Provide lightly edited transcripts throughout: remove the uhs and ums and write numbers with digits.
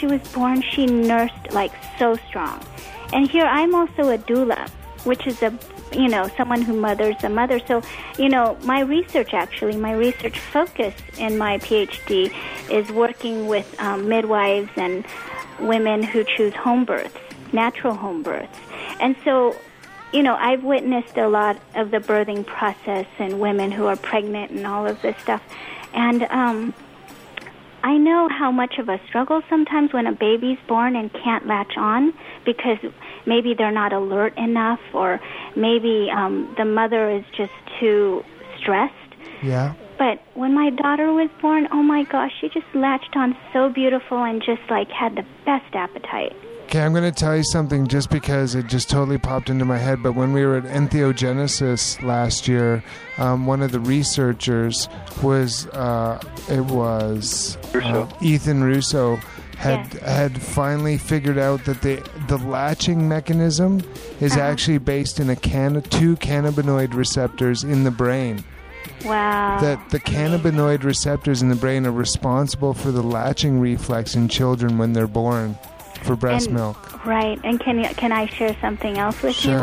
she was born, she nursed like so strong. And here I'm also a doula, which is someone who mothers a mother. So, my research focus in my PhD is working with midwives and women who choose home births, natural home births. And so, I've witnessed a lot of the birthing process and women who are pregnant and all of this stuff. And I know how much of a struggle sometimes when a baby's born and can't latch on because maybe they're not alert enough, or maybe the mother is just too stressed. Yeah. But when my daughter was born, oh my gosh, she just latched on so beautiful and just like had the best appetite. Okay, I'm going to tell you something just because it just totally popped into my head. But when we were at Entheogenesis last year, one of the researchers was Ethan Russo had finally figured out that the latching mechanism is actually based in two cannabinoid receptors in the brain. Wow. That the cannabinoid receptors in the brain are responsible for the latching reflex in children when they're born for breast milk. Right. And can I share something else with you?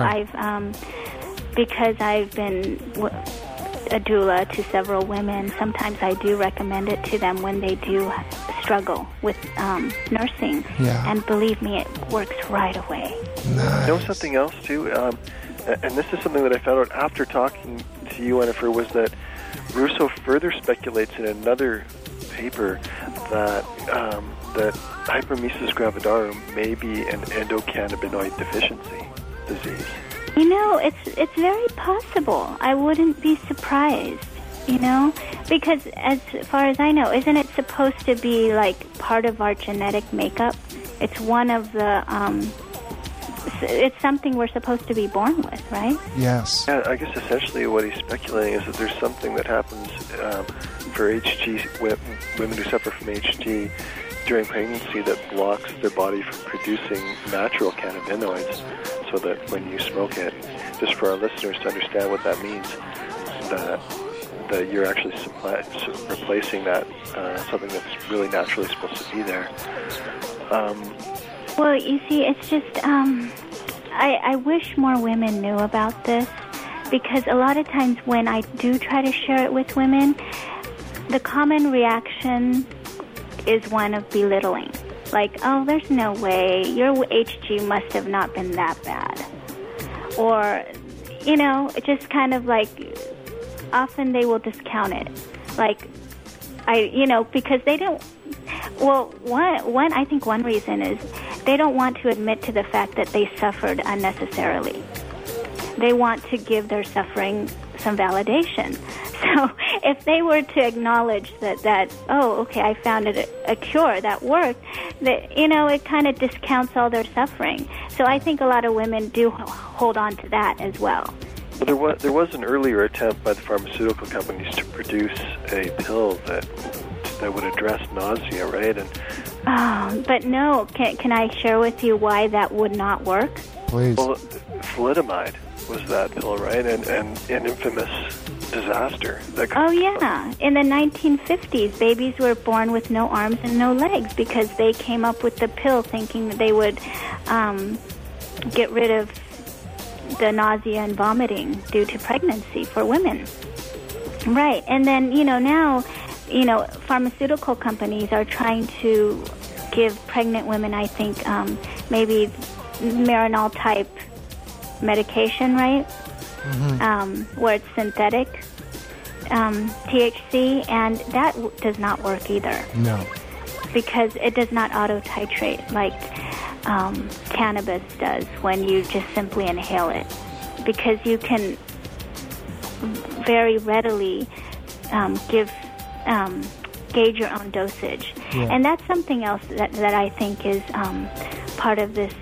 Because I've been a doula to several women, sometimes I do recommend it to them when they do struggle with nursing. Yeah. And believe me, it works right away. Nice. You know something else, too? And this is something that I found out after talking to you, Jennifer, was that Russo further speculates in another paper that hyperemesis gravidarum may be an endocannabinoid deficiency disease. It's very possible. I wouldn't be surprised, because as far as I know, isn't it supposed to be like part of our genetic makeup? It's one of the, it's something we're supposed to be born with, right? Yes. Yeah, I guess essentially what he's speculating is that there's something that happens for HG, women who suffer from HG during pregnancy that blocks their body from producing natural cannabinoids, so that when you smoke it, just for our listeners to understand what that means, that you're actually replacing that something that's really naturally supposed to be there. Well, you see, it's just I wish more women knew about this, because a lot of times when I do try to share it with women, the common reaction is one of belittling. Like, oh, there's no way, your HG must have not been that bad. Or, just kind of like, often they will discount it. Like, because they don't, well, I think one reason is they don't want to admit to the fact that they suffered unnecessarily. They want to give their suffering some validation. So if they were to acknowledge that oh, okay, I found it a cure that worked, that it kind of discounts all their suffering. So I think a lot of women do hold on to that as well. Well, there was an earlier attempt by the pharmaceutical companies to produce a pill that would address nausea, right? And but no, can I share with you why that would not work? Please. Well, thalidomide was that pill, right? And an infamous disaster. In the 1950s, babies were born with no arms and no legs because they came up with the pill thinking that they would get rid of the nausea and vomiting due to pregnancy for women. Right. And then, now, pharmaceutical companies are trying to give pregnant women, I think, maybe Marinol type medication, right? Mm-hmm. Where it's synthetic THC, and that does not work either. No. Because it does not auto-titrate like cannabis does when you just simply inhale it. Because you can very readily gauge your own dosage. Yeah. And that's something else that I think is part of this,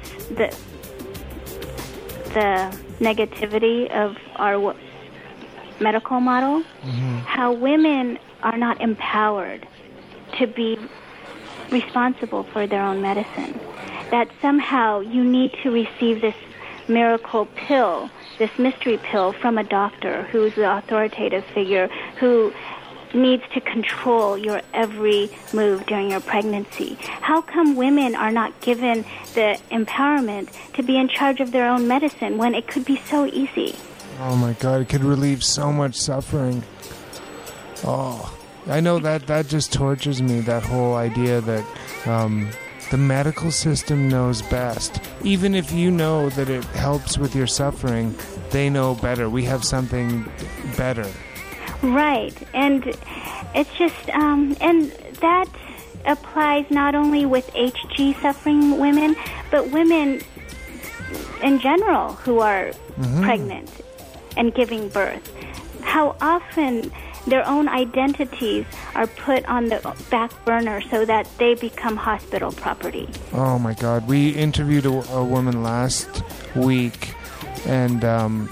the negativity of our medical model, how women are not empowered to be responsible for their own medicine. That somehow you need to receive this miracle pill, this mystery pill from a doctor who's the authoritative figure who needs to control your every move during your pregnancy? How come women are not given the empowerment to be in charge of their own medicine when it could be so easy? Oh my God, it could relieve so much suffering. Oh, I know that just tortures me, that whole idea that the medical system knows best. Even if you know that it helps with your suffering, they know better. We have something better. Right, and it's just, and that applies not only with HG suffering women, but women in general who are pregnant and giving birth. How often their own identities are put on the back burner so that they become hospital property. Oh my God, we interviewed a woman last week, and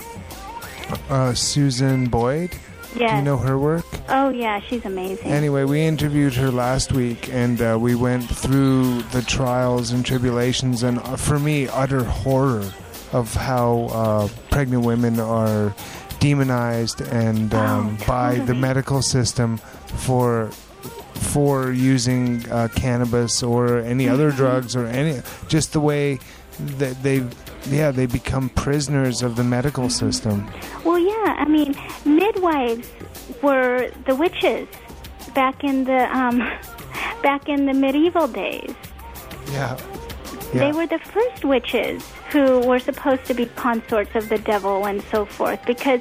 Susan Boyd. Yes. Do you know her work? Oh, yeah, she's amazing. Anyway, we interviewed her last week, and we went through the trials and tribulations, and for me, utter horror of how pregnant women are demonized and by the medical system for using cannabis or any other drugs or just the way that they become prisoners of the medical system. Well, yeah, I mean, midwives were the witches back in the medieval days. Yeah. They were the first witches who were supposed to be consorts of the devil and so forth, because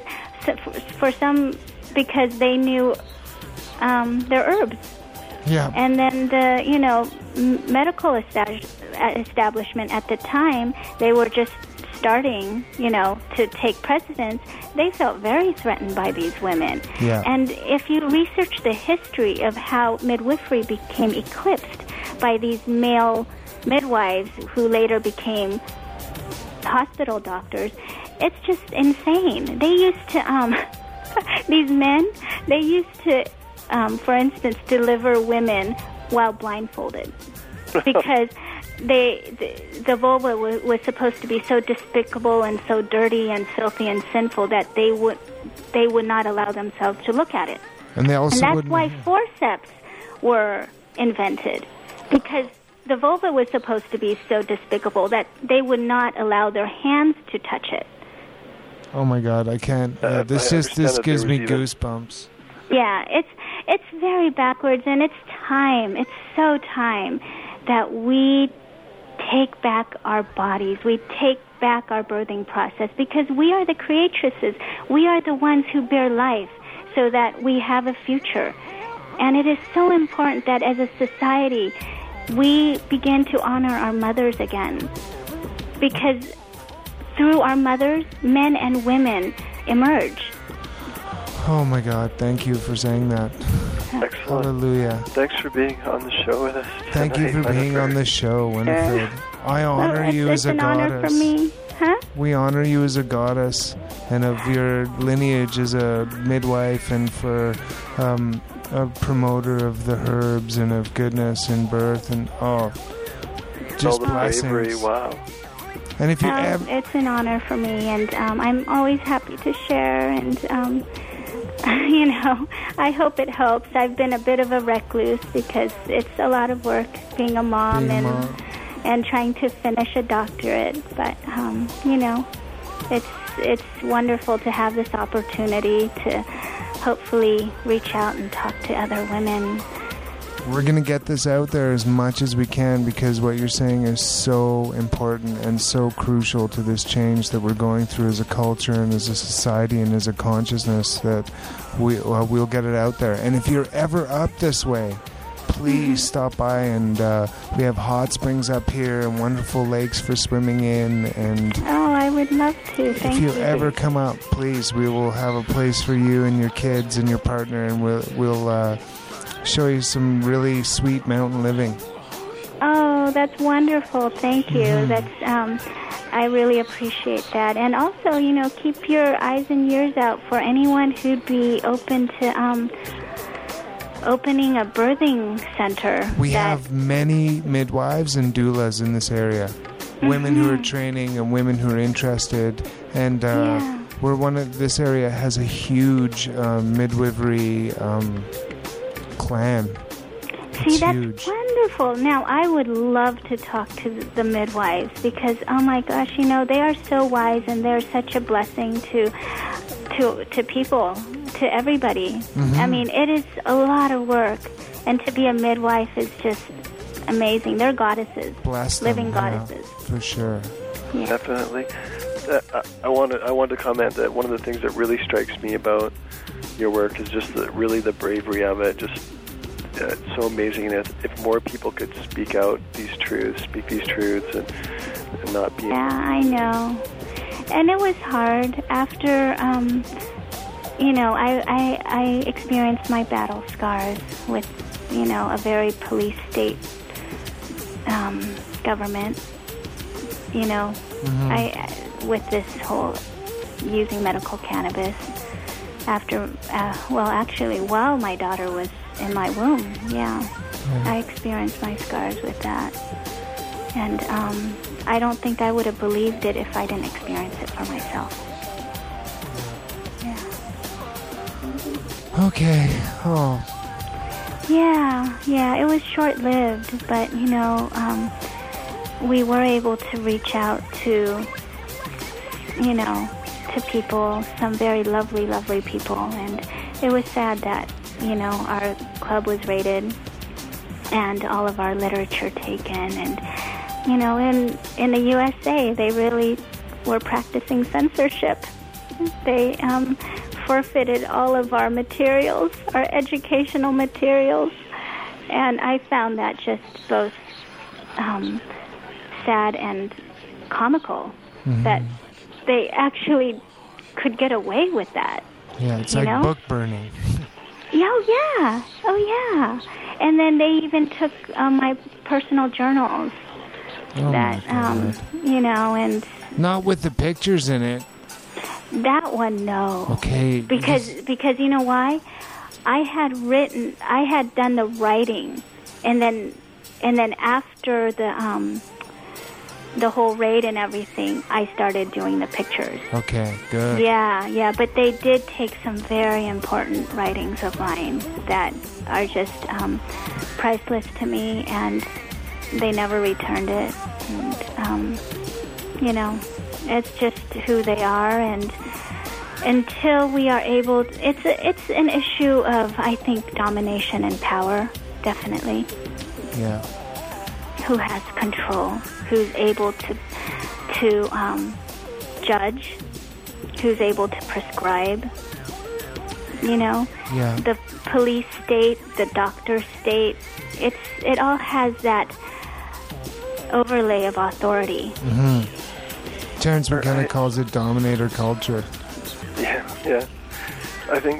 they knew their herbs. Yeah. And then the medical establishment at the time, they were just starting, to take precedence. They felt very threatened by these women. Yeah. And if you research the history of how midwifery became eclipsed by these male midwives who later became hospital doctors, it's just insane. They used to, these men, they used to, for instance, deliver women while blindfolded because the vulva was supposed to be so despicable and so dirty and filthy and sinful that they would not allow themselves to look at it. And that's why forceps were invented, because the vulva was supposed to be so despicable that they would not allow their hands to touch it. Oh my God, I can't. This gives me goosebumps. Yeah, it's very backwards, and it's time. It's so time that we take back our bodies. We take back our birthing process, because we are the creatresses. We are the ones who bear life so that we have a future. And it is so important that as a society, we begin to honor our mothers again, because through our mothers, men and women emerge. Oh my God, thank you for saying that. Excellent. Hallelujah. Thanks for being on the show with us tonight. Thank you for being on the show, Winifred. I honor you as a goddess. It's an honor for me. Huh? We honor you as a goddess, and of your lineage as a midwife, and for a promoter of the herbs and of goodness and birth, and just all the blessings. bravery. Wow. And if you it's an honor for me, and I'm always happy to share, and I hope it helps. I've been a bit of a recluse because it's a lot of work being a mom and trying to finish a doctorate, but it's wonderful to have this opportunity to hopefully reach out and talk to other women. We're going to get this out there as much as we can, because what you're saying is so important and so crucial to this change that we're going through as a culture and as a society and as a consciousness, that we'll get it out there. And if you're ever up this way, please stop by, and we have hot springs up here and wonderful lakes for swimming in. And I would love to. Thank you. If you ever come up, please, we will have a place for you and your kids and your partner, and we'll show you some really sweet mountain living. Oh, that's wonderful. Thank you. That's I really appreciate that. And also, keep your eyes and ears out for anyone who'd be open to opening a birthing center. We have many midwives and doulas in this area. Women who are training and women who are interested. And this area has a huge midwifery clan. See, that's huge. wonderful. Now, I would love to talk to the midwives because, oh my gosh, you know, they are so wise and they're such a blessing to people, to everybody. Mm-hmm. I mean, it is a lot of work, and to be a midwife is just amazing. They're goddesses, Bless them, living yeah, goddesses. for sure. Yeah. Definitely. I wanted to comment that one of the things that really strikes me about your work is just the bravery of it. Just it's so amazing. And if more people could speak these truths, and not be. Yeah, I know. And it was hard after, you know, I experienced my battle scars with, you know, a very police state government. You know, with this whole using medical cannabis after, actually, while my daughter was in my womb, I experienced my scars with that. And I don't think I would have believed it if I didn't experience it for myself. Yeah. Okay. Oh. Yeah, it was short-lived, but, you know, we were able to reach out to, you know, to people, some very lovely, lovely people, and it was sad that, you know, our club was raided and all of our literature taken, and, you know, in the USA, they really were practicing censorship. They forfeited all of our materials, our educational materials, and I found that just both sad and comical that they actually could get away with that. Yeah, it's like book burning. Oh yeah. And then they even took my personal journals. You know, and not with the pictures in it. That one, no. Okay. Because you know why? I had done the writing, and then after the whole raid and everything, I started doing the pictures. Okay, good. Yeah, but they did take some very important writings of mine that are just priceless to me, and they never returned it. And, you know, it's just who they are, and until we are able, it's an issue of, I think, domination and power, definitely. Yeah. Who has control? Who's able to judge? Who's able to prescribe? You know, the police state, the doctor state. It all has that overlay of authority. Terence McKenna calls it dominator culture. Yeah. I think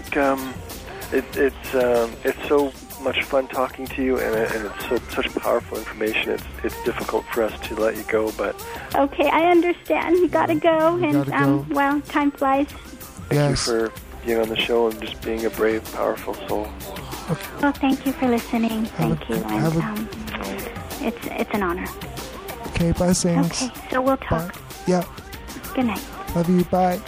it's so much fun talking to you, and it's such powerful information. It's difficult for us to let you go, but okay, I understand. You gotta go, and well, time flies. Thank you for being on the show and just being a brave, powerful soul. Okay. Well, thank you for listening. Thank you, and it's an honor. Okay, blessings. Okay, so we'll talk. Bye. Yeah. Good night. Love you. Bye.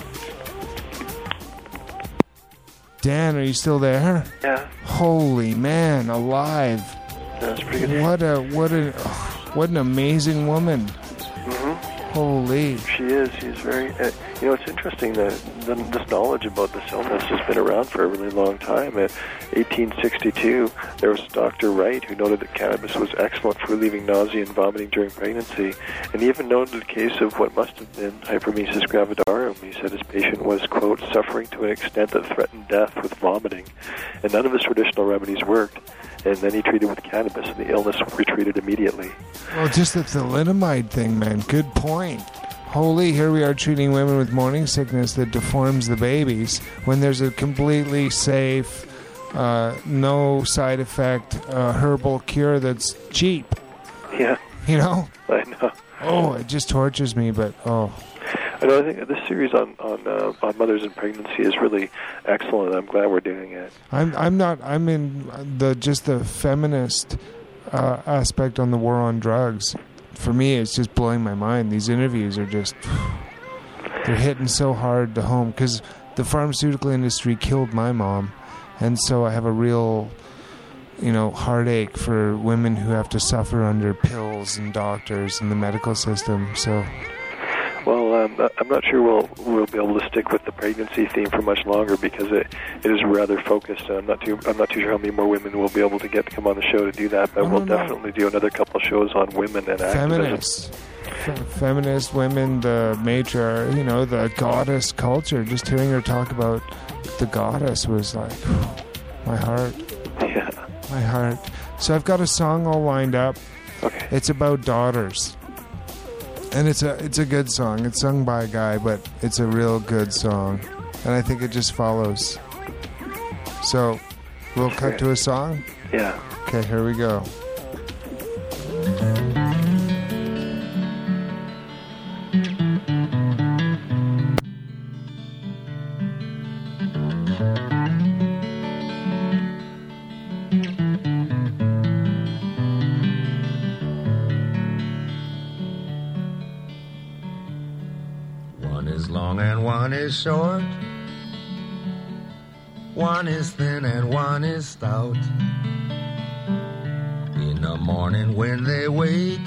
Dan, are you still there? Yeah. Holy man, alive! That's pretty good. What an amazing woman. Holy. She is. She's very. You know, it's interesting that this knowledge about this illness has been around for a really long time. In 1862, there was Dr. Wright who noted that cannabis was excellent for relieving nausea and vomiting during pregnancy, and he even noted a case of what must have been hyperemesis gravidarum. He said his patient was, quote, suffering to an extent that threatened death with vomiting, and none of his traditional remedies worked. And then he treated with cannabis, and the illness retreated immediately. Well, just the thalidomide thing, man. Good point. Holy, here we are treating women with morning sickness that deforms the babies when there's a completely safe, no side effect herbal cure that's cheap. Yeah. You know? I know. Oh, it just tortures me, but I know. I think this series on mothers and pregnancy is really excellent. I'm glad we're doing it. I'm in the feminist aspect on the war on drugs. For me, it's just blowing my mind. These interviews are just they're hitting so hard to home because the pharmaceutical industry killed my mom, and so I have a real heartache for women who have to suffer under pills and doctors and the medical system. So, well, I'm not sure we'll be able to stick with the pregnancy theme for much longer because it is rather focused, and I'm not too sure how many more women we'll be able to get to come on the show to do that. But we'll definitely do another couple shows on women and feminists. Feminist women, the matriarch, the goddess culture. Just hearing her talk about the goddess was like, my heart. Yeah. My heart. So I've got a song all lined up. Okay. It's about daughters. And it's a good song. It's sung by a guy, but it's a real good song. And I think it just follows. So we'll cut to a song? Yeah. Okay, here we go. One is short, one is thin, and one is stout. In the morning when they wake,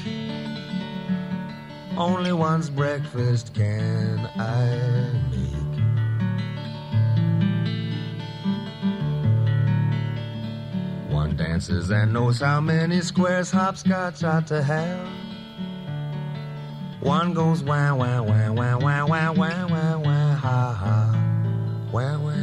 only one's breakfast can I make. One dances and knows how many squares hopscotch ought to have. One goes wah, wah, wah, wah, wah, wah, wah, wah, wah, ha, ha, wah, wah.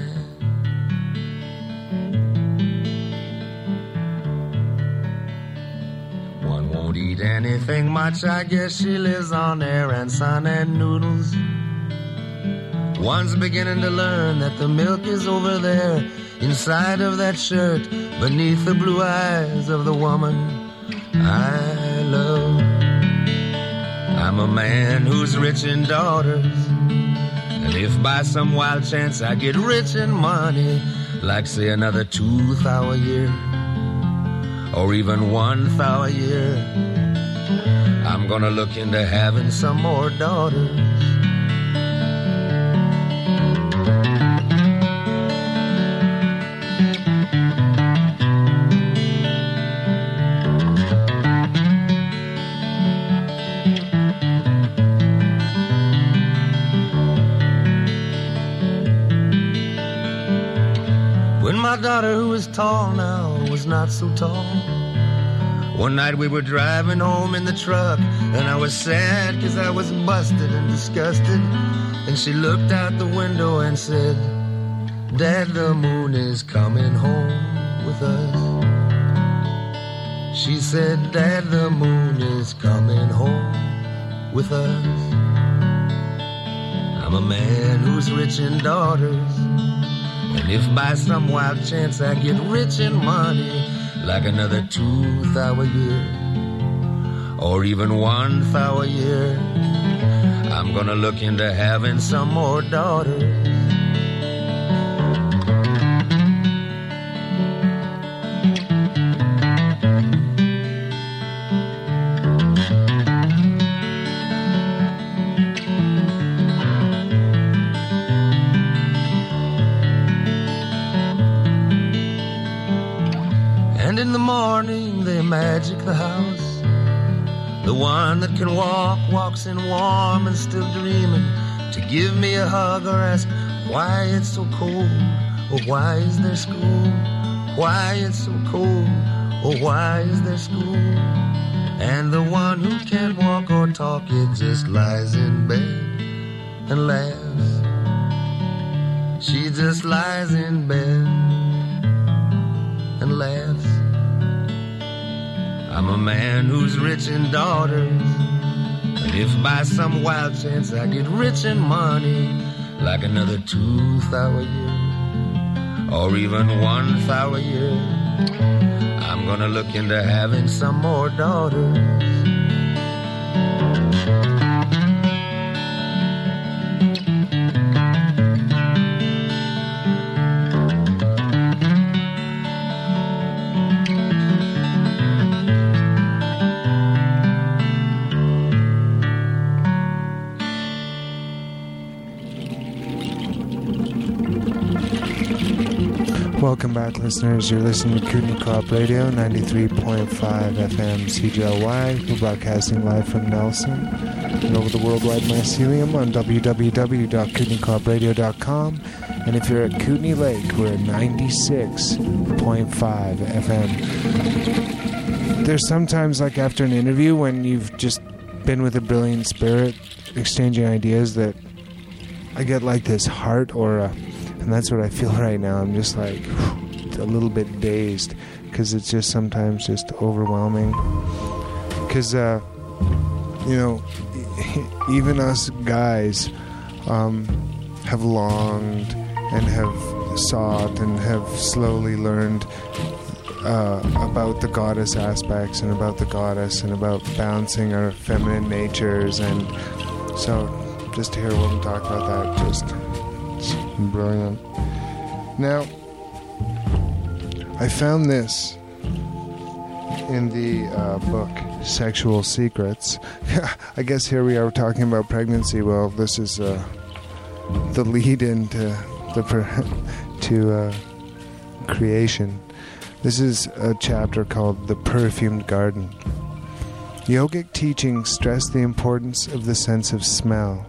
One won't eat anything much, I guess she lives on air and sun and noodles. One's beginning to learn that the milk is over there, inside of that shirt, beneath the blue eyes of the woman I love. I'm a man who's rich in daughters, and if by some wild chance I get rich in money, like say another 2 thou a year, or even 1 thou a year, I'm gonna look into having some more daughters. My daughter, who is tall now, was not so tall. One night we were driving home in the truck, and I was sad because I was busted and disgusted. And she looked out the window and said, Dad, the moon is coming home with us. She said, Dad, the moon is coming home with us. I'm a man who's rich in daughters, and if by some wild chance I get rich in money, like another 2 thou a year, or even 1 thou a year, I'm gonna look into having some more daughters. In the morning they magic the house. The one that can walk, walks in warm and still dreaming, to give me a hug or ask why it's so cold, or why is there school, why it's so cold, or why is there school. And the one who can't walk or talk, it just lies in bed and laughs. She just lies in bed and laughs. I'm a man who's rich in daughters, and if by some wild chance I get rich in money, like another 2 thou a year, or even 1 thou a year, I'm gonna look into having some more daughters. Welcome back, listeners. You're listening to Kootenai Co-op Radio, 93.5 FM CJLY. We're broadcasting live from Nelson and over the worldwide mycelium on www.kootenaicopradio.com. And if you're at Kootenai Lake, we're at 96.5 FM. There's sometimes, like after an interview, when you've just been with a brilliant spirit, exchanging ideas, that I get like this heart aura. And that's what I feel right now. I'm just like a little bit dazed because it's just sometimes just overwhelming. Because, even us guys have longed and have sought and have slowly learned about the goddess aspects and about the goddess and about balancing our feminine natures. And so just to hear women talk about that, just... brilliant. Now, I found this in the book Sexual Secrets. I guess here we are talking about pregnancy. Well, this is the lead into creation. This is a chapter called The Perfumed Garden. Yogic teachings stress the importance of the sense of smell.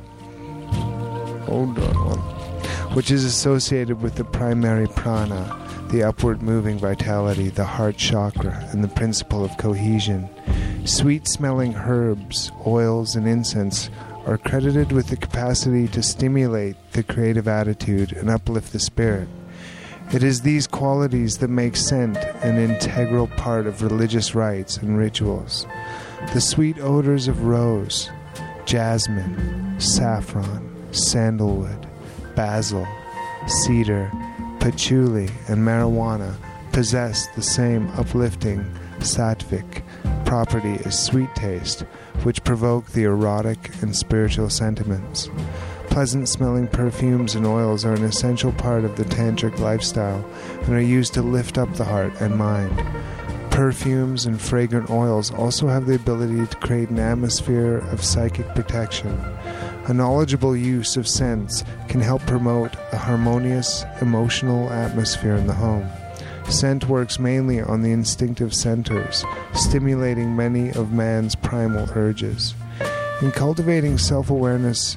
Hold on. Which is associated with the primary prana, the upward moving vitality, the heart chakra, and the principle of cohesion. Sweet-smelling herbs, oils, and incense are credited with the capacity to stimulate the creative attitude and uplift the spirit. It is these qualities that make scent an integral part of religious rites and rituals. The sweet odors of rose, jasmine, saffron, sandalwood, basil, cedar, patchouli, and marijuana possess the same uplifting sattvic property as sweet taste, which provoke the erotic and spiritual sentiments. Pleasant-smelling perfumes and oils are an essential part of the tantric lifestyle and are used to lift up the heart and mind. Perfumes and fragrant oils also have the ability to create an atmosphere of psychic protection. A knowledgeable use of scents can help promote a harmonious emotional atmosphere in the home. Scent works mainly on the instinctive centers, stimulating many of man's primal urges. In cultivating self-awareness,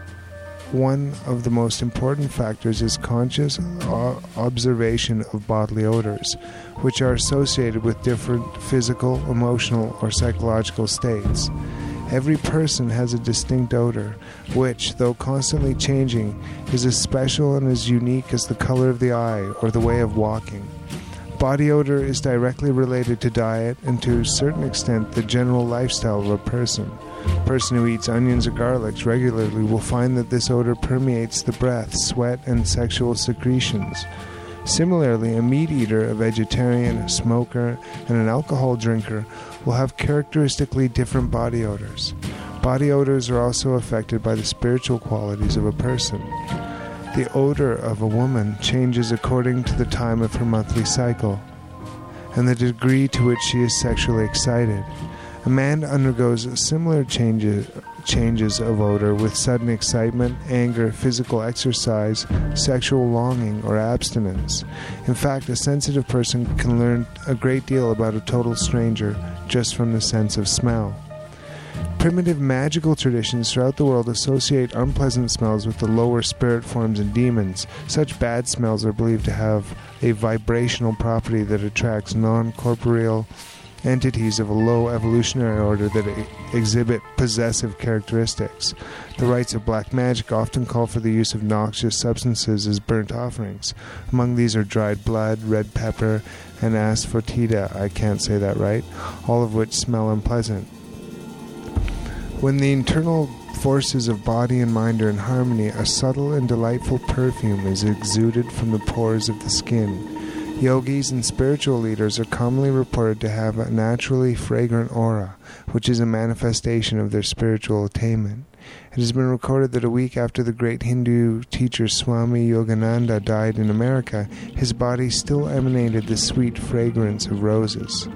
one of the most important factors is conscious observation of bodily odors, which are associated with different physical, emotional, or psychological states. Every person has a distinct odor, which, though constantly changing, is as special and as unique as the color of the eye or the way of walking. Body odor is directly related to diet and to a certain extent the general lifestyle of a person. A person who eats onions or garlics regularly will find that this odor permeates the breath, sweat, and sexual secretions. Similarly, a meat eater, a vegetarian, a smoker, and an alcohol drinker will have characteristically different body odors. Body odors are also affected by the spiritual qualities of a person. The odor of a woman changes according to the time of her monthly cycle and the degree to which she is sexually excited. A man undergoes similar changes of odor with sudden excitement, anger, physical exercise, sexual longing, or abstinence. In fact, a sensitive person can learn a great deal about a total stranger just from the sense of smell. Primitive magical traditions throughout the world associate unpleasant smells with the lower spirit forms and demons. Such bad smells are believed to have a vibrational property that attracts non-corporeal entities of a low evolutionary order that exhibit possessive characteristics. The rites of black magic often call for the use of noxious substances as burnt offerings. Among these are dried blood, red pepper, and asafoetida, I can't say that right, all of which smell unpleasant. When the internal forces of body and mind are in harmony, a subtle and delightful perfume is exuded from the pores of the skin. Yogis and spiritual leaders are commonly reported to have a naturally fragrant aura, which is a manifestation of their spiritual attainment. It has been recorded that a week after the great Hindu teacher Swami Yogananda died in America, his body still emanated the sweet fragrance of roses.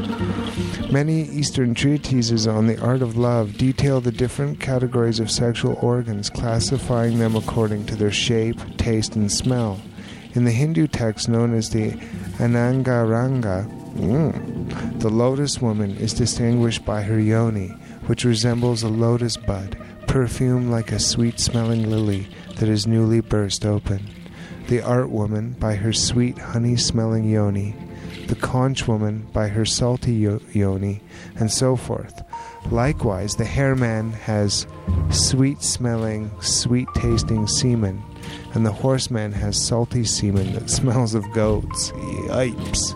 Many Eastern treatises on the art of love detail the different categories of sexual organs, classifying them according to their shape, taste, and smell. In the Hindu text known as the Anangaranga, the lotus woman is distinguished by her yoni, which resembles a lotus bud, perfumed like a sweet-smelling lily that is newly burst open. The art woman by her sweet honey-smelling yoni, the conch woman by her salty yoni, and so forth. Likewise, the hair man has sweet-smelling, sweet-tasting semen, and the horseman has salty semen that smells of goats. Yipes.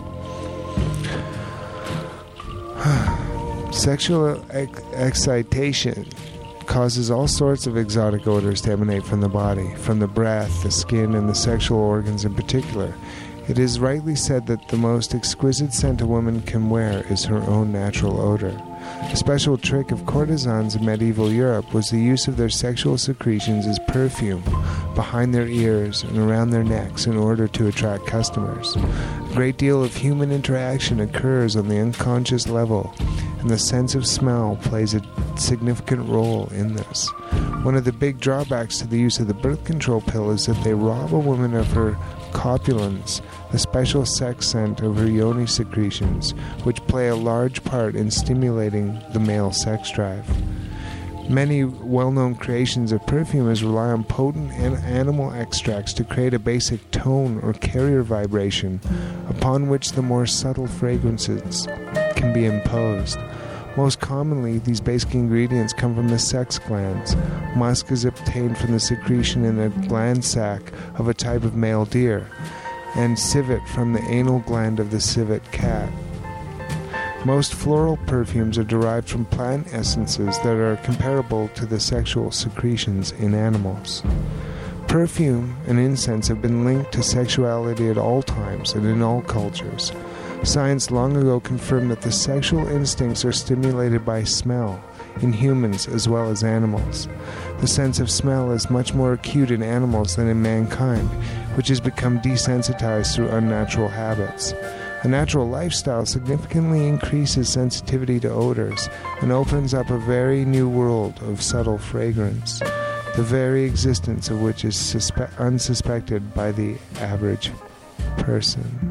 Sexual excitation causes all sorts of exotic odors to emanate from the body, from the breath, the skin, and the sexual organs in particular. It is rightly said that the most exquisite scent a woman can wear is her own natural odor. A special trick of courtesans in medieval Europe was the use of their sexual secretions as perfume behind their ears and around their necks in order to attract customers. A great deal of human interaction occurs on the unconscious level, and the sense of smell plays a significant role in this. One of the big drawbacks to the use of the birth control pill is that they rob a woman of her copulins, the special sex scent of her yoni secretions, which play a large part in stimulating the male sex drive. Many well-known creations of perfumers rely on potent animal extracts to create a basic tone or carrier vibration upon which the more subtle fragrances can be imposed. Most commonly, these basic ingredients come from the sex glands. Musk is obtained from the secretion in the gland sac of a type of male deer, and civet from the anal gland of the civet cat. Most floral perfumes are derived from plant essences that are comparable to the sexual secretions in animals. Perfume and incense have been linked to sexuality at all times and in all cultures. Science long ago confirmed that the sexual instincts are stimulated by smell, in humans as well as animals. The sense of smell is much more acute in animals than in mankind, which has become desensitized through unnatural habits. A natural lifestyle significantly increases sensitivity to odors and opens up a very new world of subtle fragrance, the very existence of which is unsuspected by the average person.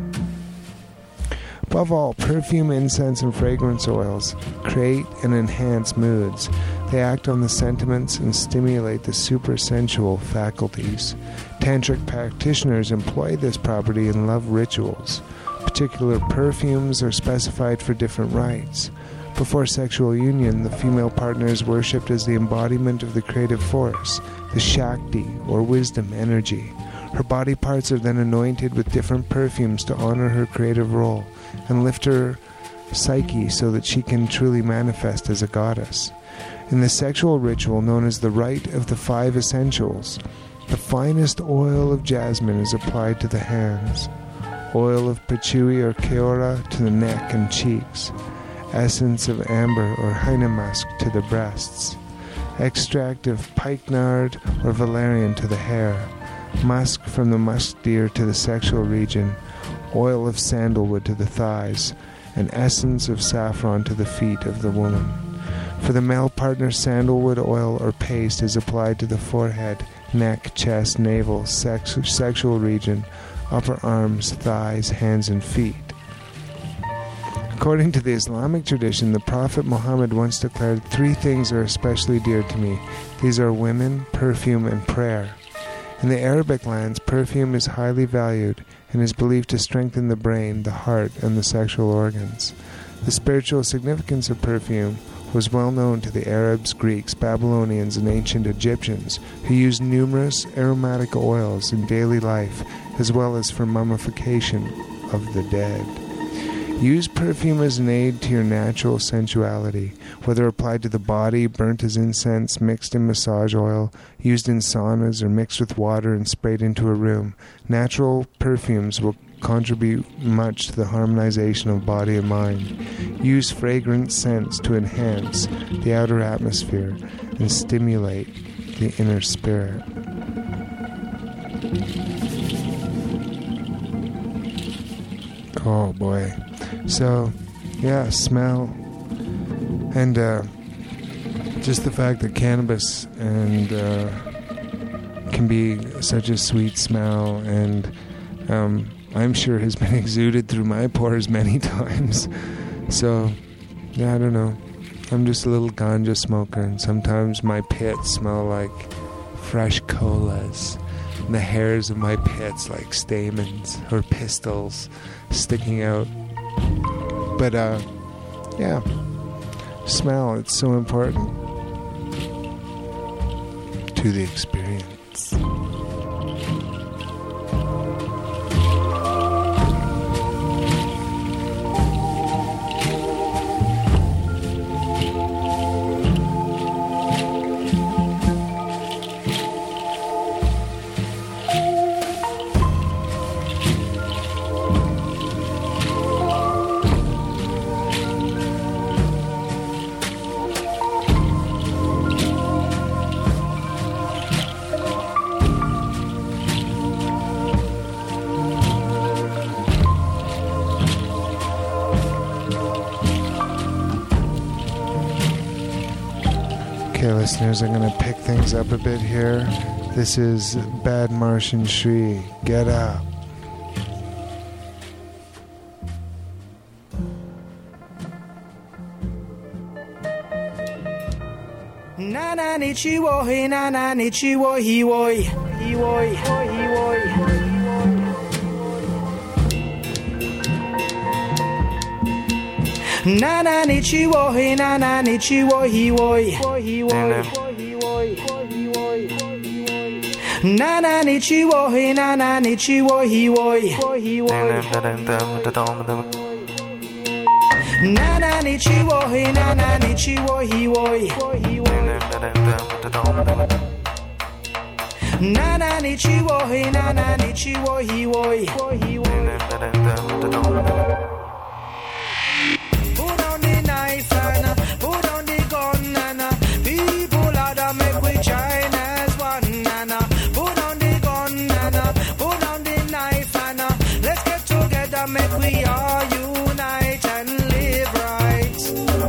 Above all, perfume, incense, and fragrance oils create and enhance moods. They act on the sentiments and stimulate the supersensual faculties. Tantric practitioners employ this property in love rituals. Particular perfumes are specified for different rites. Before sexual union, the female partner is worshipped as the embodiment of the creative force, the Shakti, or wisdom energy. Her body parts are then anointed with different perfumes to honor her creative role and lift her psyche so that she can truly manifest as a goddess. In the sexual ritual known as the Rite of the Five Essentials, the finest oil of jasmine is applied to the hands, oil of patchouli or keora to the neck and cheeks, essence of amber or henna musk to the breasts, extract of spikenard or valerian to the hair, musk from the musk deer to the sexual region, oil of sandalwood to the thighs, and essence of saffron to the feet of the woman. For the male partner, sandalwood oil or paste is applied to the forehead, neck, chest, navel, sexual region, upper arms, thighs, hands, and feet. According to the Islamic tradition, the Prophet Muhammad once declared, 3 things are especially dear to me. These are women, perfume, and prayer. In the Arabic lands, perfume is highly valued and is believed to strengthen the brain, the heart, and the sexual organs. The spiritual significance of perfume was well known to the Arabs, Greeks, Babylonians, and ancient Egyptians, who used numerous aromatic oils in daily life, as well as for mummification of the dead. Use perfume as an aid to your natural sensuality, whether applied to the body, burnt as incense, mixed in massage oil, used in saunas, or mixed with water and sprayed into a room. Natural perfumes will contribute much to the harmonization of body and mind. Use fragrant scents to enhance the outer atmosphere and stimulate the inner spirit. Oh boy. So, yeah, smell. And just the fact that cannabis and can be such a sweet smell, and I'm sure has been exuded through my pores many times. So, yeah, I don't know. I'm just a little ganja smoker, and sometimes my pits smell like fresh colas. And the hairs of my pits like stamens or pistils sticking out. But, yeah, smell, it's so important to the experience. Okay, listeners, I'm going to pick things up a bit here. This is Bad Martian Shri. Get up. Na ni chi wo he na ni chi wo he wo he wo he wo. Na ni chi wo he na ni chi wo he wo he wo. Na ni chi wo he na ni chi wo he wo he wo. Na ni chi wo he na ni chi wo he wo he wo. Na ni chi wo he na ni chi wo he wo he wo. Put on the knife and put on the gun and people are the make we join as one and put on the gun and put on the knife and let's get together, make we all unite and live right.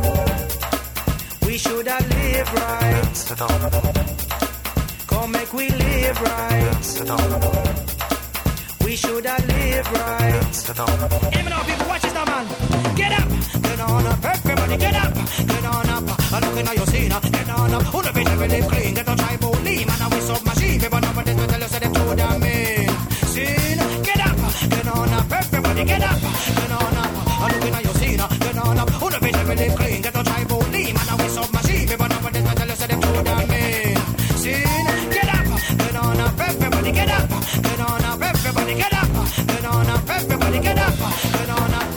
We should have live right. Come make we live right. We should have live right. Even though people watch this now, man. Get up, get on up, everybody get up, get on up. I'm looking at your scene, get on up. Who the bitch ever live clean? Get on try bully, man. Now we submachine, people know what this will tell us that them to them in. Scene, get up, get on up, everybody get up, get on up. I'm looking at your scene, get on up. Who the bitch ever live clean? Get on try bully, man. Now we submachine, people know what this will tell us that them to them in. Scene, get up, get on up, everybody get up, get on up, everybody get up, get on up, everybody get up, get on up.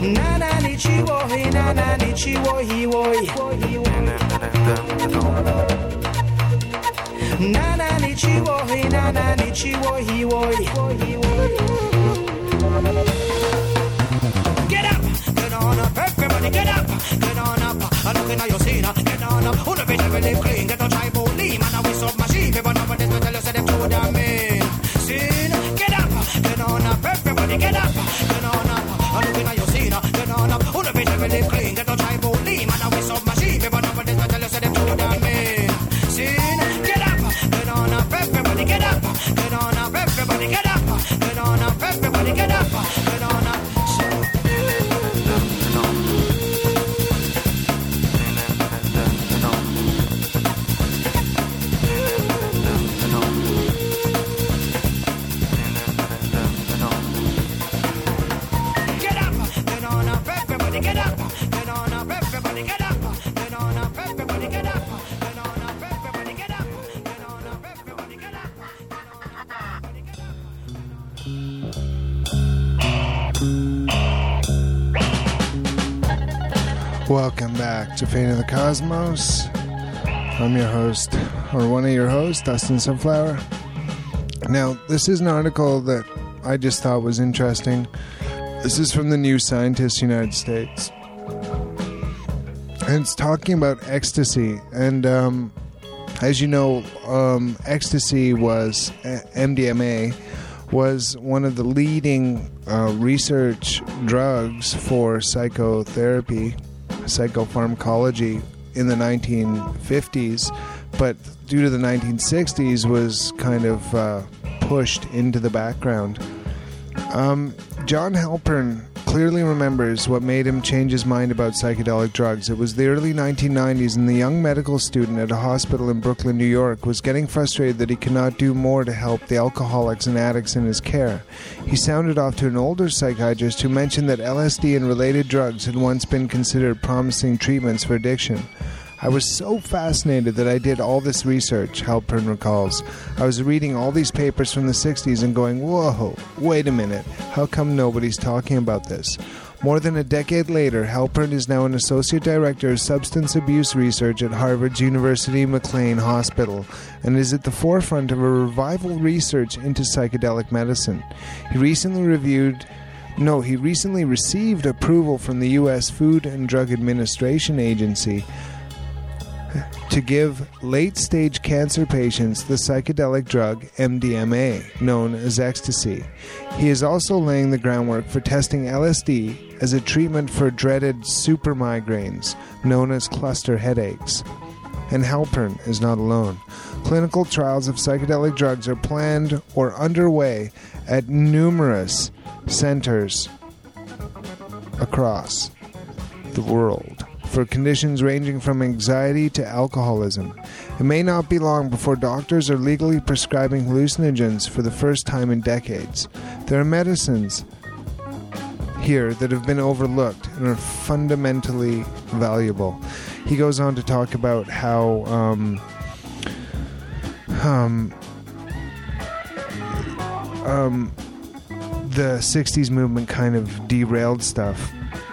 Na na ni chi wo hi, na na ni chi wo hi wo hi. Na na ni chi wo hi, na na ni chi wo hi wo hi. Get up, get on up, everybody get up, get on up. I'm looking at your scene, get on up. Who the bitch ever live clean, get on tribal lean. Man, we sub machine, people know this, tell us that them two damn mean. Scene, get up, get on up, everybody get up, get on up. I'm looking at your scene, get on up. Who the bitch ever live clean, get on tribal lean. Man, we sub machine, people know this, tell us that them two damn mean. Scene, get up, get on up, everybody get up, get on up, everybody get up, get on up, everybody get up, get on up. Welcome back to Fate of the Cosmos. I'm your host, or one of your hosts, Dustin Sunflower. Now, this is an article that I just thought was interesting. This is from the New Scientist, United States. And it's talking about ecstasy. And as you know, ecstasy was, MDMA, was one of the leading research drugs for psychotherapy, psychopharmacology in the 1950s, but due to the 1960s was kind of pushed into the background. John Halpern clearly remembers what made him change his mind about psychedelic drugs. It was the early 1990s, and the young medical student at a hospital in Brooklyn, New York, was getting frustrated that he could not do more to help the alcoholics and addicts in his care. He sounded off to an older psychiatrist who mentioned that LSD and related drugs had once been considered promising treatments for addiction. I was so fascinated that I did all this research, Halpern recalls. I was reading all these papers from the 60s and going, whoa, wait a minute, how come nobody's talking about this? More than a decade later, Halpern is now an associate director of substance abuse research at Harvard's University McLean Hospital and is at the forefront of a revival research into psychedelic medicine. He recently received approval from the U.S. Food and Drug Administration Agency to give late-stage cancer patients the psychedelic drug MDMA, known as ecstasy. He is also laying the groundwork for testing LSD as a treatment for dreaded super migraines, known as cluster headaches. And Halpern is not alone. Clinical trials of psychedelic drugs are planned or underway at numerous centers across the world for conditions ranging from anxiety to alcoholism. It may not be long before doctors are legally prescribing hallucinogens for the first time in decades. There are medicines here that have been overlooked and are fundamentally valuable. He goes on to talk about how the 60s movement kind of derailed stuff.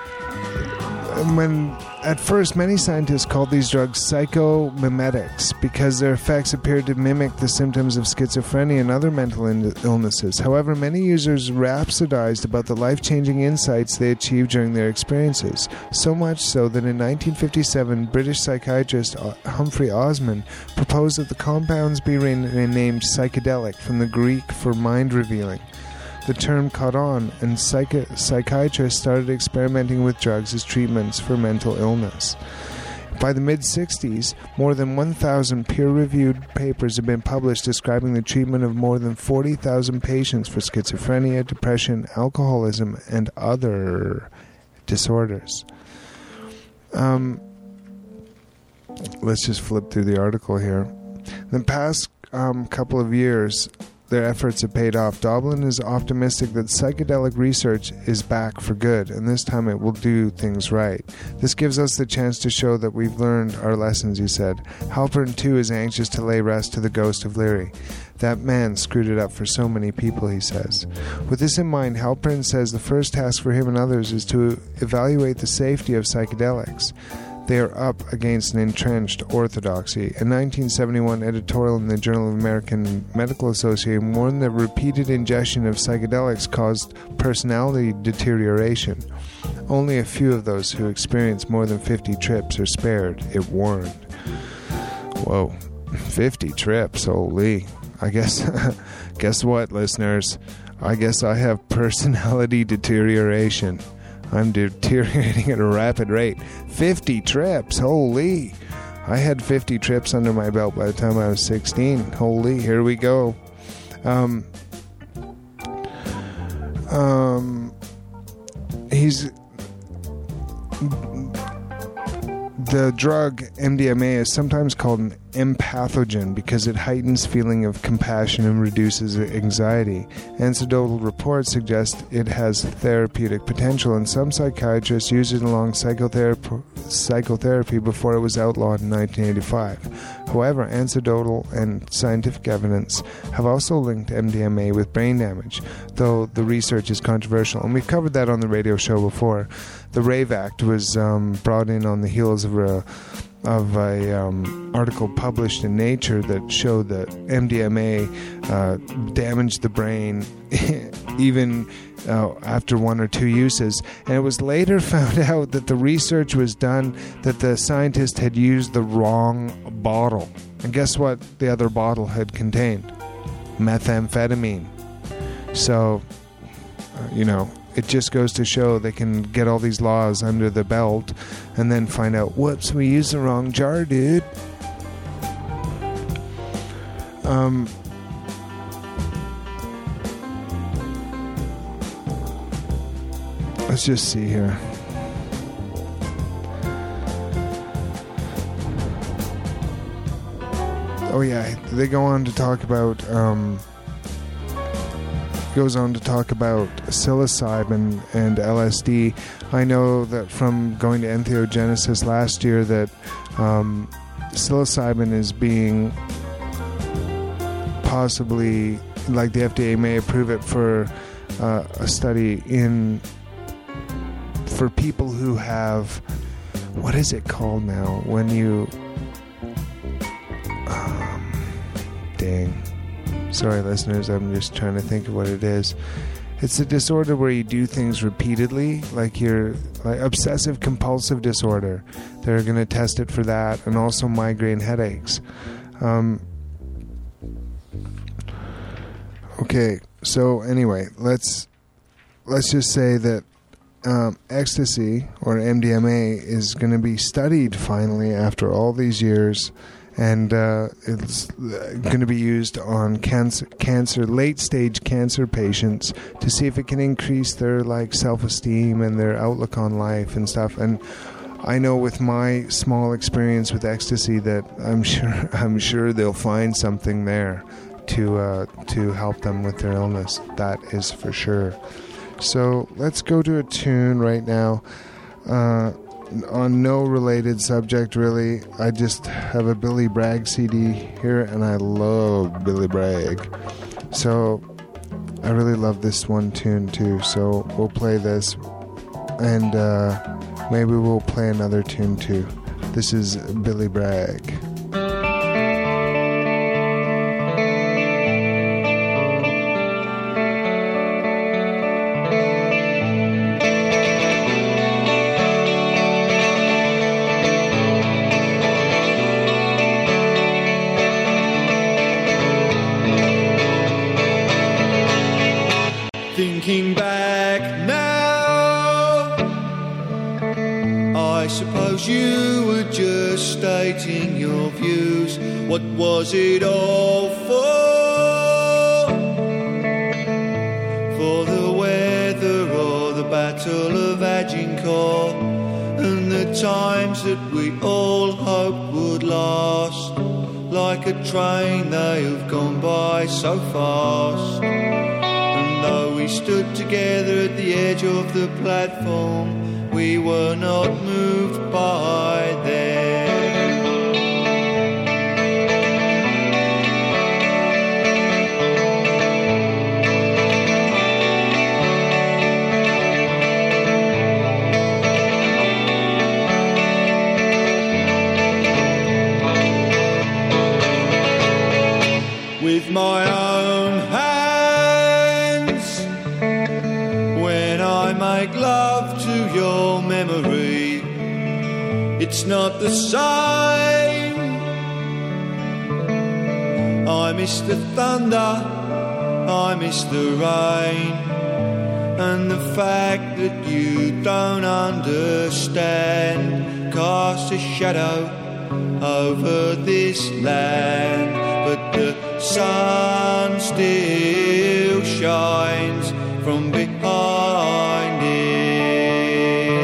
When at first many scientists called these drugs psychomimetics because their effects appeared to mimic the symptoms of schizophrenia and other mental illnesses. However, many users rhapsodized about the life-changing insights they achieved during their experiences, so much so that in 1957 British psychiatrist Humphrey Osmond proposed that the compounds be named psychedelic from the Greek for mind-revealing. The term caught on, and psychiatrists started experimenting with drugs as treatments for mental illness. By the mid-60s, more than 1,000 peer-reviewed papers have been published describing the treatment of more than 40,000 patients for schizophrenia, depression, alcoholism, and other disorders. Let's just flip through the article here. In the past couple of years, their efforts have paid off. Doblin is optimistic that psychedelic research is back for good, and this time it will do things right. This gives us the chance to show that we've learned our lessons, he said. Halpern, too, is anxious to lay rest to the ghost of Leary. That man screwed it up for so many people, he says. With this in mind, Halpern says the first task for him and others is to evaluate the safety of psychedelics. They are up against an entrenched orthodoxy. A 1971 editorial in the Journal of American Medical Association warned that repeated ingestion of psychedelics caused personality deterioration. Only a few of those who experience more than 50 trips are spared, it warned. Whoa, 50 trips, holy. I guess what, listeners? I guess I have personality deterioration. I'm deteriorating at a rapid rate. 50 trips, holy. I had 50 trips under my belt by the time I was 16. Holy, here we go. The drug MDMA is sometimes called an empathogen because it heightens feeling of compassion and reduces anxiety. Anecdotal reports suggest it has therapeutic potential, and some psychiatrists use it along psychotherapy before it was outlawed in 1985. However, anecdotal and scientific evidence have also linked MDMA with brain damage, though the research is controversial, and we've covered that on the radio show before. The Rave Act was brought in on the heels of a article published in Nature that showed that MDMA damaged the brain even after one or two uses. And it was later found out that the research was done that the scientist had used the wrong bottle. And guess what the other bottle had contained? Methamphetamine. So, it just goes to show they can get all these laws under the belt and then find out, whoops, we used the wrong jar, dude. Let's just see here. Oh yeah, they go on to talk about psilocybin and LSD. I know that from going to Entheogenesis last year that psilocybin is being possibly, like the FDA may approve it for a study for people who have, what is it called now? When you, dang. Sorry, listeners, I'm just trying to think of what it is. It's a disorder where you do things repeatedly, like obsessive compulsive disorder. They're going to test it for that, and also migraine headaches. Okay, so anyway, let's just say that ecstasy, or MDMA, is going to be studied finally after all these years. And it's going to be used on late-stage cancer patients to see if it can increase their self-esteem and their outlook on life and stuff. And I know with my small experience with ecstasy that I'm sure they'll find something there to help them with their illness. That is for sure. So let's go to a tune right now. On no related subject, really. I just have a Billy Bragg CD here, and I love Billy Bragg. So I really love this one tune, too. So we'll play this, and maybe we'll play another tune, too. This is Billy Bragg. Thinking back now, I suppose you were just stating your views. What was it all for? For the weather or the Battle of Agincourt, and the times that we all hoped would last. like a train they have gone by so fast. And though we stood together at the edge of the platform, we were not moved by them. With my own hands, when I make love to your memory, it's not the same. I miss the thunder, I miss the rain, and the fact that you don't understand casts a shadow over this land. But the sun still shines from behind it.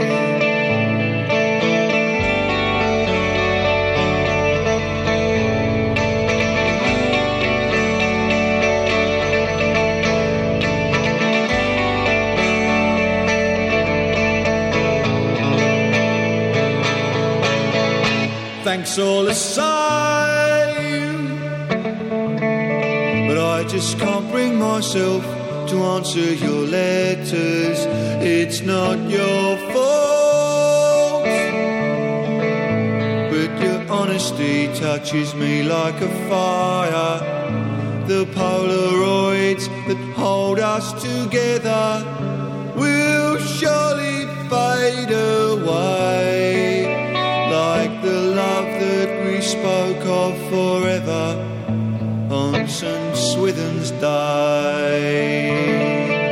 Thanks all the same, but I just can't bring myself to answer your letters. It's not your fault, but your honesty touches me like a fire. The Polaroids that hold us together will surely fade away, like the love that we spoke of forever on St. Swithin's Day.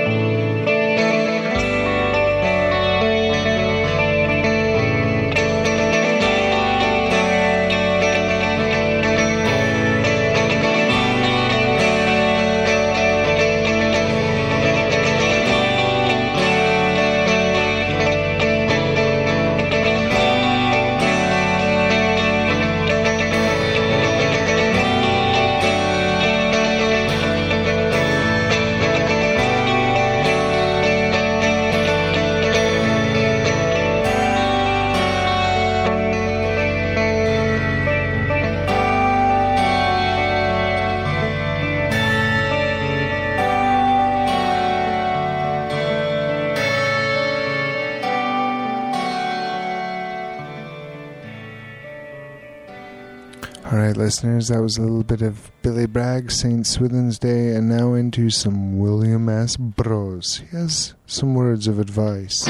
Alright, listeners, that was a little bit of Billy Bragg, St. Swithin's Day, and now into some William S. Burroughs. He has some words of advice.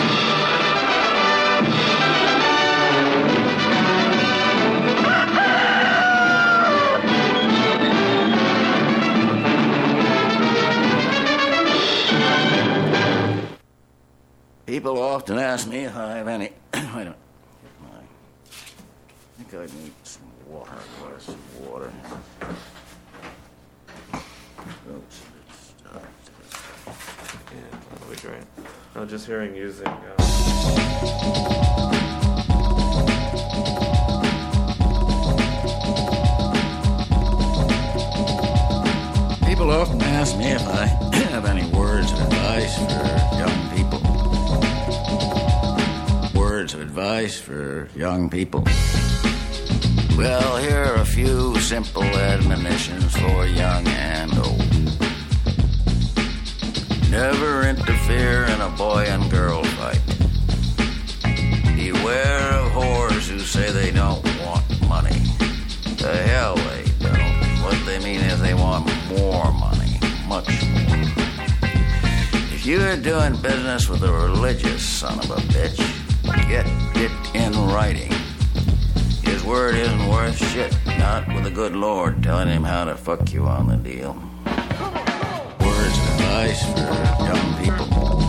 People often ask me if I have any... Wait a minute. I think I need some water. Some water. Oops. Yeah, that'll be great. I was just hearing using... People often ask me if I have any words of advice for young people. Words of advice for young people. Well, here are a few simple admonitions for young and old. Never interfere in a boy and girl fight. Beware of whores who say they don't want money. The hell they don't. What they mean is they want more money. Much more. If you're doing business with a religious son of a bitch, get it in writing. His word isn't worth shit, not with the good Lord telling him how to fuck you on the deal. Words of advice for young people.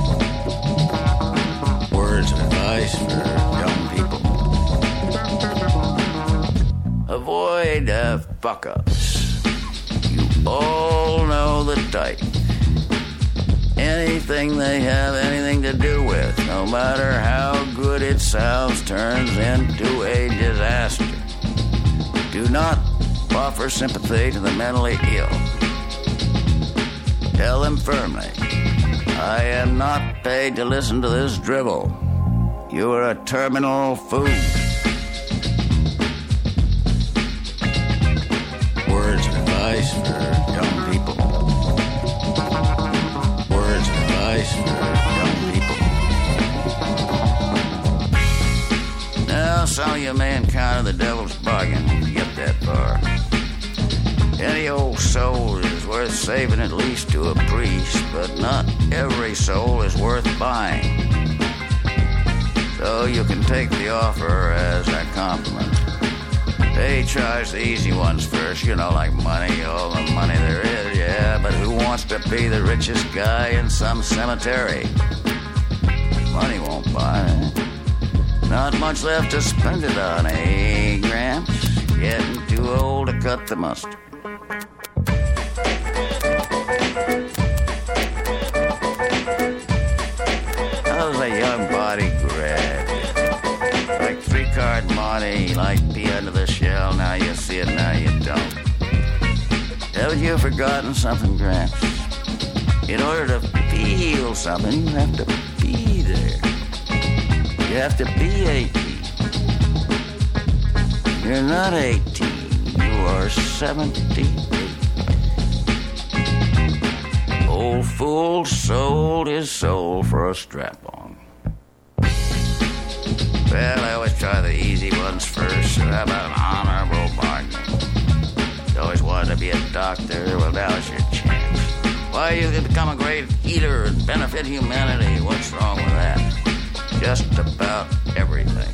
Words of advice for young people. Avoid fuck-ups. You all know the type. Anything they have anything to do with, no matter how good it sounds, turns into a disaster. Do not offer sympathy to the mentally ill. Tell them firmly, I am not paid to listen to this drivel. You are a terminal food. Words of advice for young people. Words of advice for young people. Now, some of you may encounter the devil's bargain if you get that far. Any old soul is worth saving at least to a priest, but not every soul is worth buying. So you can take the offer as a compliment. They charge the easy ones first, you know, like money, all the money there is, yeah, but who wants to be the richest guy in some cemetery? Money won't buy. Not much left to spend it on, eh, Gramps? Getting too old to cut the mustard. How's a young body grab you? Like three-card money, like the end of the shell, now you see it, now you don't. Haven't you forgotten something, Gramps? In order to feel something, you have to be there. You have to be 18. You're not 18. You are 78. Old fool sold his soul for a strap-on. Well, I always try the easy ones first. How about an honorable bargain? You always wanted to be a doctor. Well, now's your chance. Why, you can become a great healer and benefit humanity. What's wrong with that? Just about everything.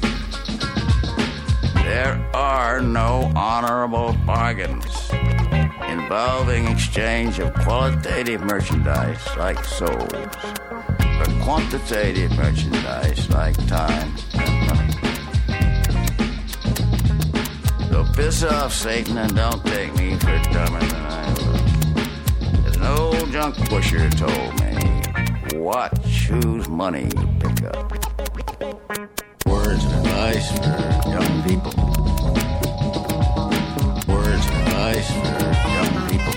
There are no honorable bargains involving exchange of qualitative merchandise like souls for quantitative merchandise like time and money. So piss off, Satan, and don't take me for dumber than I look. As an old junk pusher told me, watch whose money you pick up. Words of advice for young people. Words of advice for young people.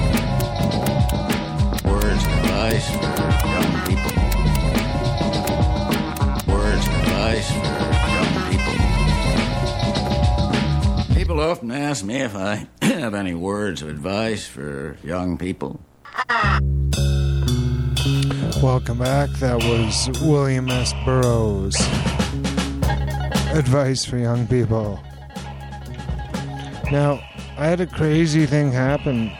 Words of advice for young people. Words of advice for young people. People often ask me if I have any words of advice for young people. Welcome back. That was William S. Burroughs. Advice for young people. Now, I had a crazy thing happen.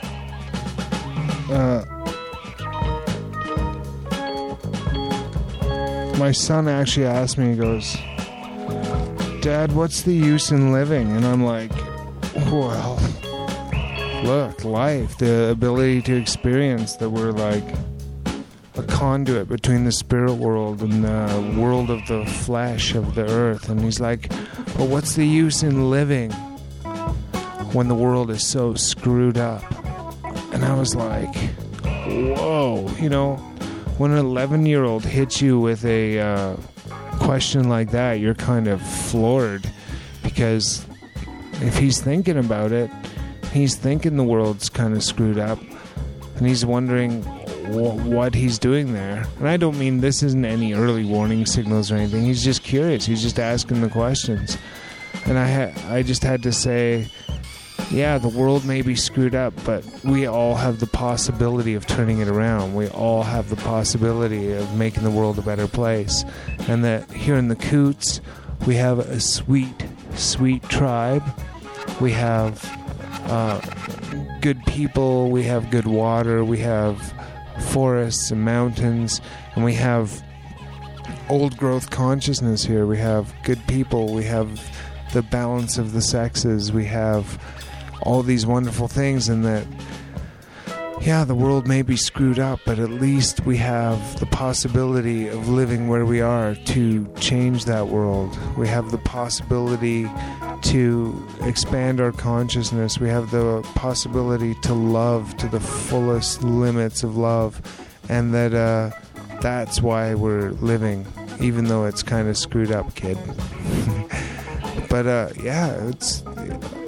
My son actually asked me, he goes, Dad, what's the use in living? And I'm like, well, look, life, the ability to experience that we're like a conduit between the spirit world and the world of the flesh of the earth. And he's like, well, what's the use in living when the world is so screwed up? And I was like, whoa, you know, when an 11-year-old hits you with a question like that, you're kind of floored, because if he's thinking about it, he's thinking the world's kind of screwed up, and he's wondering what he's doing there. And I don't mean this isn't any early warning signals or anything. He's just curious. He's just asking the questions. And I just had to say, yeah, the world may be screwed up, but we all have the possibility of turning it around. We all have the possibility of making the world a better place. And that here in the Coots, we have a sweet, sweet tribe. We have good people. We have good water. We have forests and mountains, and we have old growth consciousness here. We have good people. We have the balance of the sexes. We have all these wonderful things, and that, yeah, the world may be screwed up, but at least we have the possibility of living where we are to change that world. We have the possibility to expand our consciousness. We have the possibility to love to the fullest limits of love, and that that's why we're living, even though it's kind of screwed up, kid. But yeah,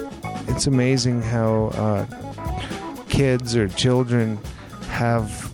it's amazing how kids or children have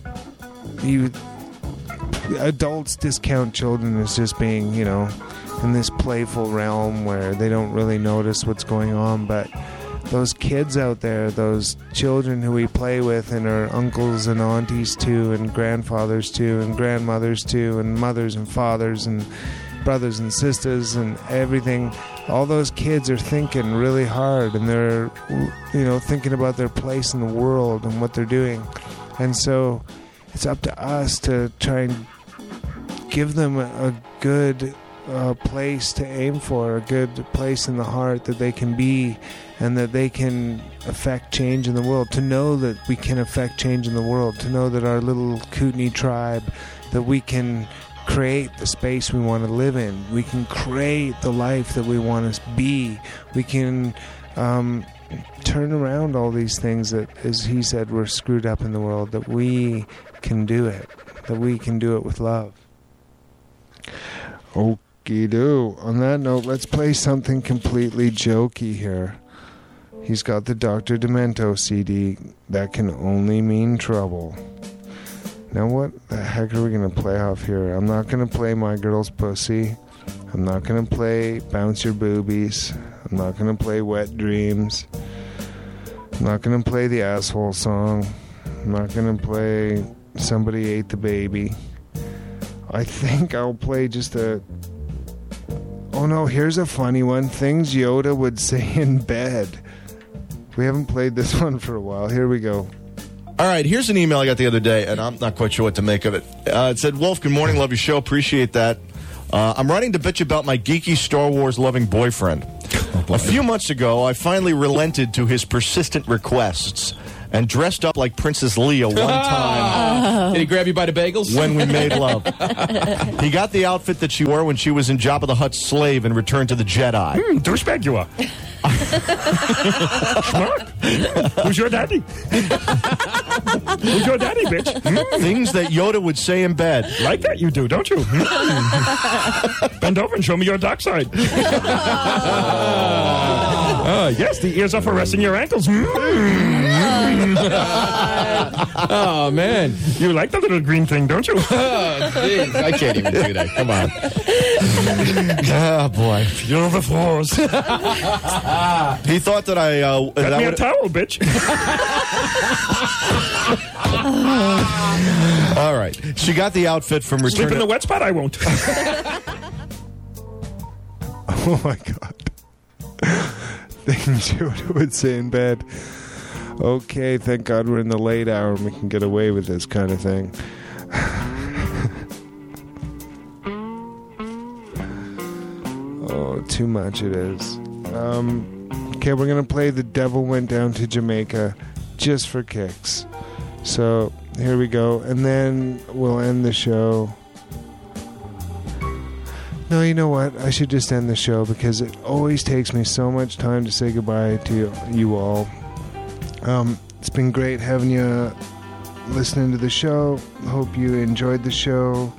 adults discount children as just being, in this playful realm where they don't really notice what's going on, but those kids out there, those children who we play with, and our uncles and aunties too, and grandfathers too, and grandmothers too, and mothers and fathers and brothers and sisters and everything, all those kids are thinking really hard, and they're thinking about their place in the world and what they're doing. And so it's up to us to try and give them a good place to aim for, a good place in the heart that they can be, and that they can affect change in the world, to know that we can affect change in the world, to know that our little Kootenai tribe, that we can create the space we want to live in, we can create the life that we want to be, we can turn around all these things that, as he said, were screwed up in the world, that we can do it, that we can do it with love. Okie-doo. On that note, let's play something completely jokey here. He's got the Dr. Demento CD. That can only mean trouble. Now what the heck are we going to play off here? I'm not going to play My Girl's Pussy. I'm not going to play Bounce Your Boobies. I'm not going to play Wet Dreams. I'm not going to play the Asshole Song. I'm not going to play Somebody Ate the Baby. I think I'll play just a... Oh no, here's a funny one. Things Yoda would say in bed. We haven't played this one for a while. Here we go. All right, here's an email I got the other day, and I'm not quite sure what to make of it. It said, Wolf, good morning, love your show, appreciate that. I'm writing to bitch about my geeky Star Wars loving boyfriend. A few months ago, I finally relented to his persistent requests and dressed up like Princess Leia one time. Did he grab you by the bagels? When we made love. He got the outfit that she wore when she was in Jabba the Hutt's slave and Return to the Jedi. Douchebag you are. Smart. Who's your daddy? Who's your daddy, bitch? Things that Yoda would say in bed. Like that you do, don't you? Bend over and show me your dark side. Yes, the ears are for resting your ankles. Oh, man. You like the little green thing, don't you? Oh, geez. I can't even do that. Come on. Oh, boy. Feel the force. He thought that I... Got me a towel, bitch. All right. She got the outfit from Return Sleep in the wet spot? I won't. Oh, my God. Things Yoda would say in bed. Okay, thank God we're in the late hour and we can get away with this kind of thing. Oh, too much it is. Okay, we're going to play The Devil Went Down to Jamaica just for kicks. So, here we go. And then we'll end the show. No, you know what? I should just end the show because it always takes me so much time to say goodbye to you all. It's been great having you listening to the show. Hope you enjoyed the show.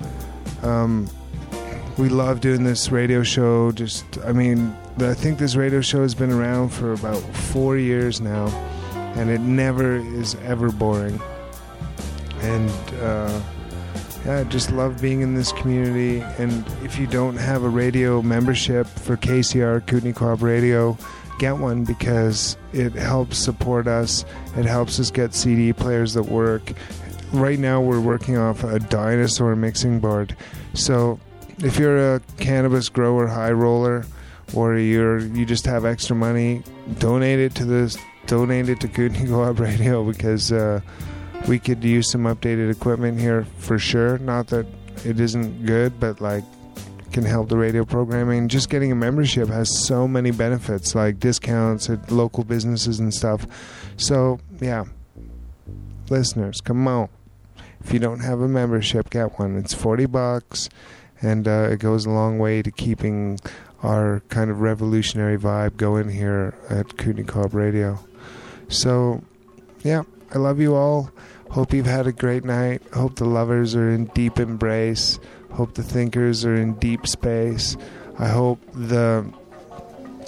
We love doing this radio show. I think this radio show has been around for about 4 years now, and it never is ever boring. And I just love being in this community. And if you don't have a radio membership for KCR Kootenai Co-op Radio, get one because it helps support us. It helps us get CD players that work. Right now we're working off a Dinosaur mixing board. So if you're a cannabis grower, high roller, or you just have extra money, donate it to Kootenai Co-op Radio because we could use some updated equipment here for sure. Not that it isn't good, but can help the radio programming. Just getting a membership has so many benefits, like discounts at local businesses and stuff. So, yeah. Listeners, come on. If you don't have a membership, get one. It's $40, and it goes a long way to keeping our kind of revolutionary vibe going here at Kootenai Co-op Radio. So, yeah, I love you all. Hope you've had a great night. Hope the lovers are in deep embrace. Hope the thinkers are in deep space. I hope the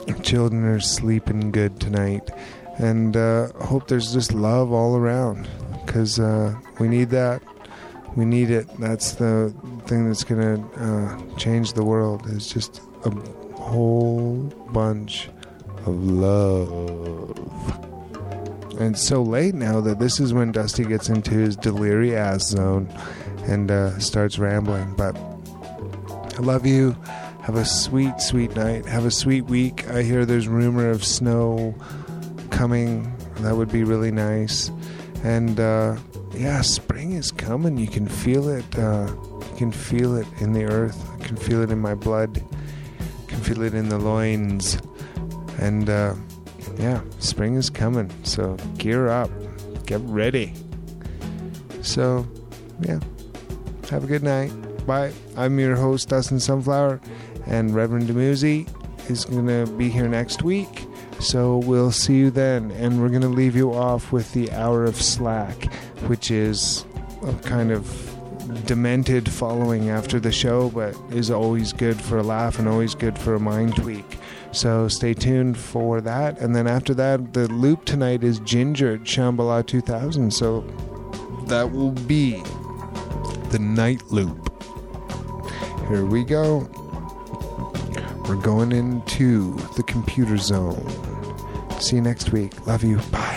children are sleeping good tonight. And hope there's just love all around, because we need that. We need it. That's the thing that's going to change the world, is just a whole bunch of love. And it's so late now that this is when Dusty gets into his delirious zone and starts rambling. But I love you. Have a sweet, sweet night. Have a sweet week. I hear there's rumor of snow coming. That would be really nice. And yeah, spring is coming. You can feel it. You can feel it in the earth. I can feel it in my blood. I can feel it in the loins. And yeah, spring is coming. So gear up. Get ready. So yeah, have a good night. Bye. I'm your host, Dustin Sunflower, and Reverend Demuzzi is going to be here next week. So we'll see you then, and we're going to leave you off with the Hour of Slack, which is a kind of demented following after the show, but is always good for a laugh and always good for a mind tweak. So stay tuned for that. And then after that, the loop tonight is Ginger at Shambhala 2000. So that will be the night loop. Here we go. We're going into the computer zone. See you next week. Love you. Bye.